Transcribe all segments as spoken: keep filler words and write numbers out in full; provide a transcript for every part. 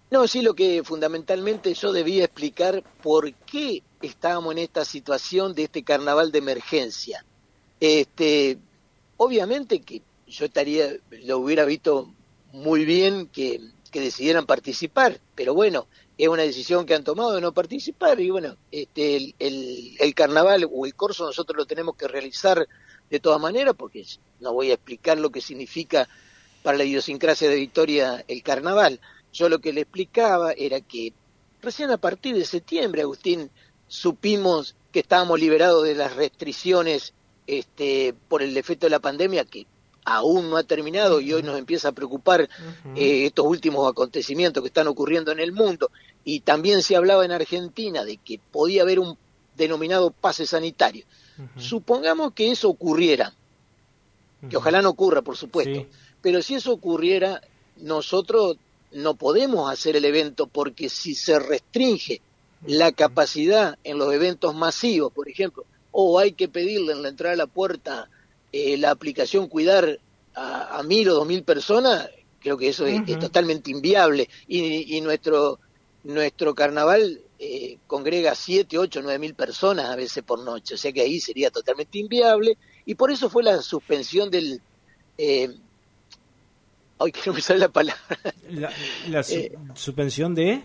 No, sí, lo que fundamentalmente yo debía explicar por qué estábamos en esta situación de este carnaval de emergencia. Este, obviamente que yo estaría, lo hubiera visto muy bien que, que decidieran participar, pero bueno, es una decisión que han tomado de no participar y bueno, este, el, el, el carnaval o el corso nosotros lo tenemos que realizar de todas maneras, porque no voy a explicar lo que significa para la idiosincrasia de Victoria el carnaval. Yo lo que le explicaba era que recién a partir de septiembre, Agustín, supimos que estábamos liberados de las restricciones este, por el efecto de la pandemia, que aún no ha terminado uh-huh. y hoy nos empieza a preocupar uh-huh. eh, estos últimos acontecimientos que están ocurriendo en el mundo. Y también se hablaba en Argentina de que podía haber un denominado pase sanitario. Uh-huh. Supongamos que eso ocurriera, uh-huh. que ojalá no ocurra, por supuesto, sí. pero si eso ocurriera, nosotros no podemos hacer el evento porque si se restringe la capacidad en los eventos masivos, por ejemplo, o hay que pedirle en la entrada a la puerta eh, la aplicación Cuidar a, a mil o dos mil personas, creo que eso uh-huh. es, es totalmente inviable. Y, y nuestro nuestro carnaval eh, congrega siete, ocho, nueve mil personas a veces por noche, o sea que ahí sería totalmente inviable. Y por eso fue la suspensión del... Eh, Ay, que no me sale la palabra. La, la su, eh, suspensión de...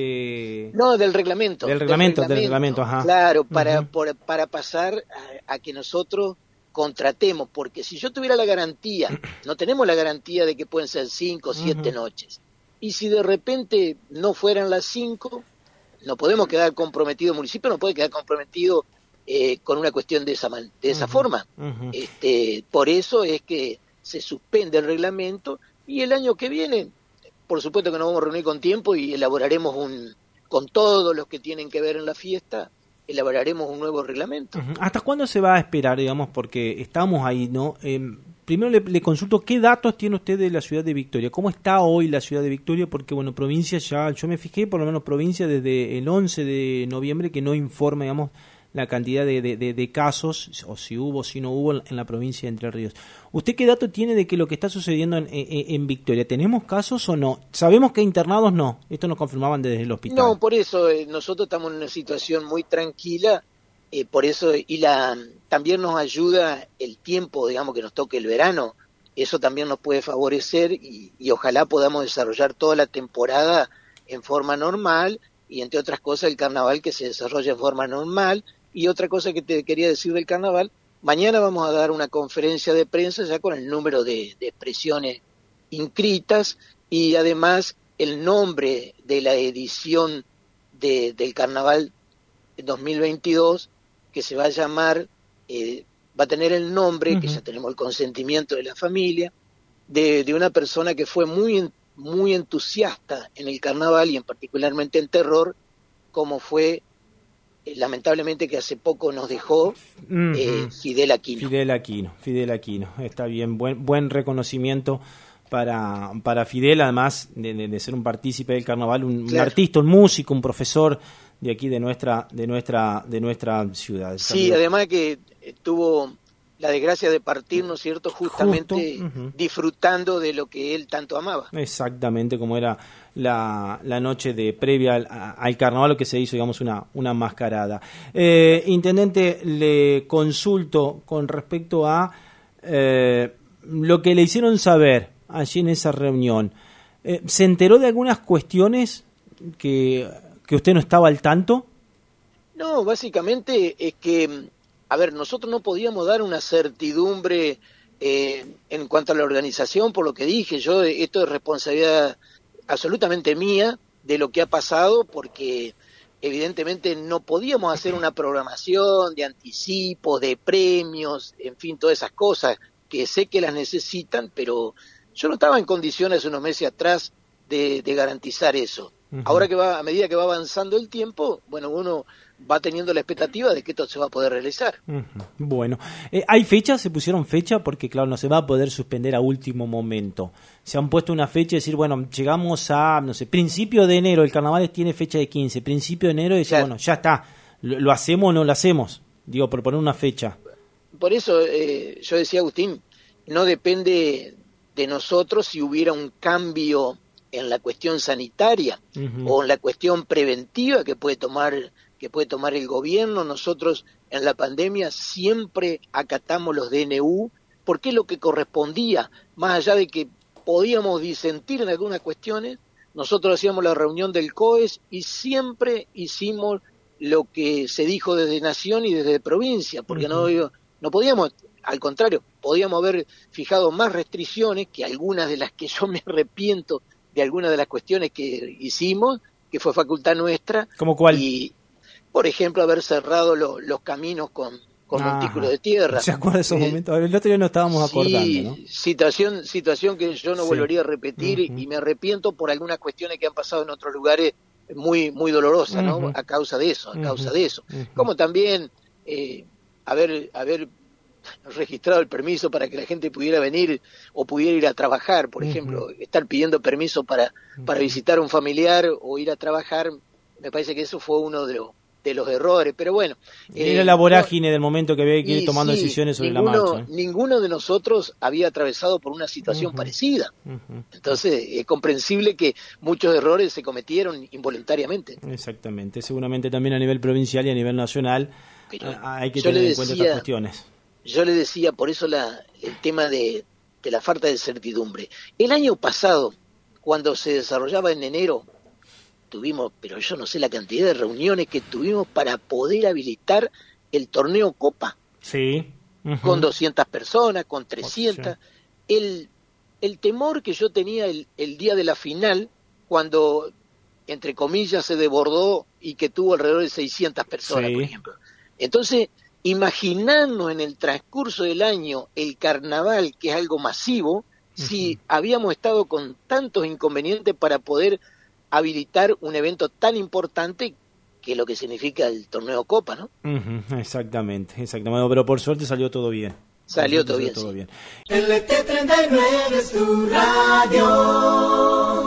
de no del reglamento del reglamento del reglamento, del reglamento ajá. Claro, para uh-huh. por, para pasar a, a que nosotros contratemos, porque si yo tuviera la garantía, no tenemos la garantía de que pueden ser cinco o siete uh-huh. noches, y si de repente no fueran las cinco, no podemos quedar comprometidos, el municipio no puede quedar comprometido eh, con una cuestión de esa de esa uh-huh. forma. Uh-huh. Este, por eso es que se suspende el reglamento y el año que viene por supuesto que nos vamos a reunir con tiempo y elaboraremos un, con todos los que tienen que ver en la fiesta, elaboraremos un nuevo reglamento. Uh-huh. ¿Hasta cuándo se va a esperar, digamos, porque estamos ahí, ¿no? Eh, primero le, le consulto, ¿qué datos tiene usted de la ciudad de Victoria? ¿Cómo está hoy la ciudad de Victoria? Porque, bueno, provincia ya, yo me fijé, por lo menos provincia desde el once de noviembre que no informa, digamos, la cantidad de, de, de, de casos, o si hubo, si no hubo, en la provincia de Entre Ríos. ¿Usted qué dato tiene de que lo que está sucediendo en, en, en Victoria? ¿Tenemos casos o no? Sabemos que internados no, esto nos confirmaban desde el hospital. No, por eso eh, nosotros estamos en una situación muy tranquila, eh, por eso, y la también nos ayuda el tiempo, digamos, que nos toque el verano, eso también nos puede favorecer y, y ojalá podamos desarrollar toda la temporada en forma normal y, entre otras cosas, el carnaval que se desarrolle en forma normal. Y otra cosa que te quería decir del carnaval, mañana vamos a dar una conferencia de prensa ya con el número de, de expresiones inscritas y además el nombre de la edición de, del carnaval dos mil veintidós, que se va a llamar, eh, va a tener el nombre, uh-huh. que ya tenemos el consentimiento de la familia, de, de una persona que fue muy, muy entusiasta en el carnaval y en particularmente en terror, como fue lamentablemente que hace poco nos dejó uh-huh. eh, Fidel Aquino. Fidel Aquino, Fidel Aquino, está bien, buen buen reconocimiento para para Fidel, además de, de, de ser un partícipe del carnaval, un, claro. un artista, un músico, un profesor de aquí de nuestra de nuestra de nuestra ciudad. Sí, también. Además que tuvo la desgracia de partir, ¿no es cierto?, justamente Justo, uh-huh. disfrutando de lo que él tanto amaba. Exactamente, como era la, la noche de previa al, al carnaval, lo que se hizo, digamos, una, una mascarada. Eh, Intendente, le consulto con respecto a eh, lo que le hicieron saber allí en esa reunión. Eh, ¿Se enteró de algunas cuestiones que, que usted no estaba al tanto? No, básicamente es que... A ver, nosotros no podíamos dar una certidumbre eh, en cuanto a la organización, por lo que dije, yo esto es responsabilidad absolutamente mía de lo que ha pasado, porque evidentemente no podíamos hacer una programación de anticipos, de premios, en fin, todas esas cosas que sé que las necesitan, pero yo no estaba en condiciones unos meses atrás de, de garantizar eso. Uh-huh. Ahora que va, a medida que va avanzando el tiempo, bueno, uno va teniendo la expectativa de que esto se va a poder realizar. Uh-huh. Bueno, eh, ¿hay fechas? ¿Se pusieron fecha? Porque claro, no se va a poder suspender a último momento. Se han puesto una fecha y decir, bueno, llegamos a, no sé, principio de enero, el carnaval tiene fecha de quince, principio de enero y decir, claro. bueno, ya está, ¿lo, lo hacemos o no lo hacemos? Digo, por poner una fecha. Por eso eh, yo decía, Agustín, no depende de nosotros si hubiera un cambio en la cuestión sanitaria uh-huh. o en la cuestión preventiva que puede tomar que puede tomar el gobierno. Nosotros en la pandemia siempre acatamos los D N U porque es lo que correspondía, más allá de que podíamos disentir en algunas cuestiones. Nosotros hacíamos la reunión del C O E S y siempre hicimos lo que se dijo desde Nación y desde provincia, porque uh-huh. no, no podíamos, al contrario, podíamos haber fijado más restricciones que algunas de las que yo me arrepiento de algunas de las cuestiones que hicimos, que fue facultad nuestra. ¿Cómo cuál? Y, por ejemplo, haber cerrado lo, los caminos con, con montículos de tierra. ¿Se acuerda de esos eh, momentos? El otro día nos estábamos sí, acordando, ¿no? Situación, situación que yo no sí. volvería a repetir uh-huh. y me arrepiento por algunas cuestiones que han pasado en otros lugares muy muy dolorosas, ¿no? Uh-huh. A causa de eso, a uh-huh. causa de eso. Uh-huh. Como también eh, haber, haber registrado el permiso para que la gente pudiera venir o pudiera ir a trabajar, por uh-huh. ejemplo, estar pidiendo permiso para, uh-huh. para visitar a un familiar o ir a trabajar, me parece que eso fue uno de los de los errores, pero bueno. Era eh, la vorágine no, del momento que había que ir tomando sí, decisiones sobre ninguno, la marcha. ¿eh? Ninguno de nosotros había atravesado por una situación uh-huh. parecida. Uh-huh. Entonces, es comprensible que muchos errores se cometieron involuntariamente. Exactamente. Seguramente también a nivel provincial y a nivel nacional pero hay que tener en cuenta estas cuestiones. Yo le decía, por eso la, el tema de, de la falta de certidumbre. El año pasado, cuando se desarrollaba en enero, tuvimos, pero yo no sé la cantidad de reuniones que tuvimos para poder habilitar el torneo Copa. Sí. Uh-huh. Con doscientas personas, con trescientas. Sí. El, el temor que yo tenía el, el día de la final, cuando, entre comillas, se desbordó y que tuvo alrededor de seiscientas personas, sí. por ejemplo. Entonces, imaginarnos en el transcurso del año el carnaval, que es algo masivo, uh-huh. si habíamos estado con tantos inconvenientes para poder habilitar un evento tan importante que es lo que significa el torneo Copa, ¿no? Uh-huh, exactamente, exactamente, pero por suerte salió todo bien. Salió todo bien, todo sí. bien. L T treinta y nueve es tu radio.